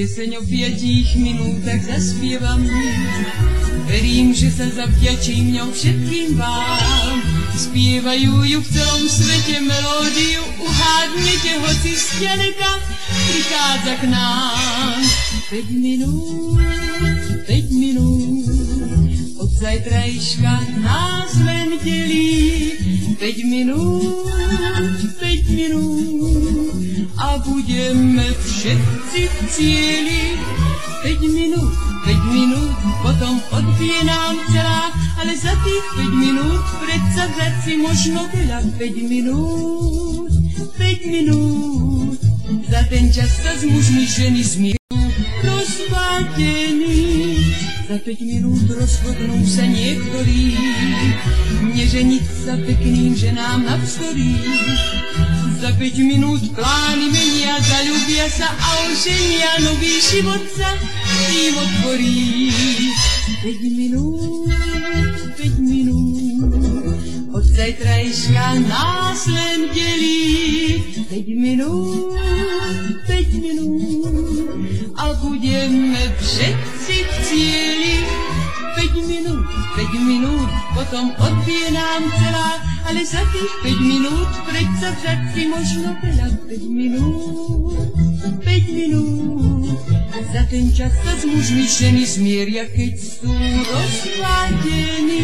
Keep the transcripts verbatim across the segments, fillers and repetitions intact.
Pieseň o piatich minútach zaspievam. Verím, že sa zavďačím ňou všetkým vám. Spievajú ju v celom svete melódiu, uhádnete hoci z ďaleka prichádza k nám. Päť minút, päť minút, od zajtrajška nás len delí. Päť minút, päť minút a budeme všetci v cieli. Päť minút, päť minút, potom odbije nám celá, ale za tých päť minút predsa vzať si možno veľa. Päť minút, päť minút, za ten čas sa s mužmi ženy zmierujú rozvádení. Za päť minút rozhodnú sa niektorí neženiť sa pekným ženám navzdory. Za päť minút plány menia, zaľúbia sa a oženia, nový život sa im otvorí. Päť minút, päť minút, od zajtrajška nás len delí. Päť minút, päť minút a budeme všetci v cieli. Päť minút, päť minút, potom odbije nám celá, ale za tých päť minút predsa vzať si možno veľa. Päť minút, päť minút, za ten čas sa s mužmi ženy zmieria, keď sú rozvádení.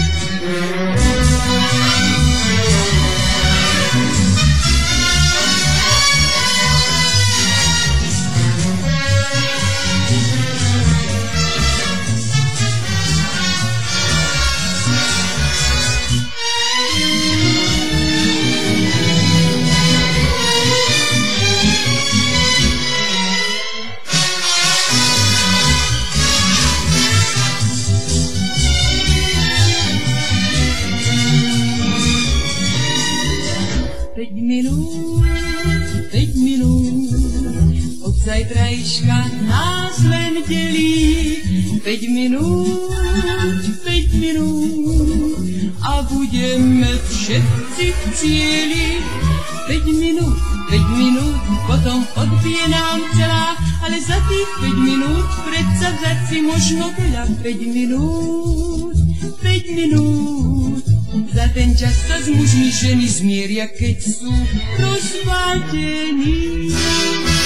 Päť minút, päť minút, od zajtrajška nás len delí. Päť minút, päť minút a budeme všetci v cieli. Päť minút, päť minút, potom odbije nám celá, ale za tých päť minút predsa vzať si možno veľa. Päť minút, päť minút, za ten čas sa s mužmi ženy zmieria, keď sú rozvádení.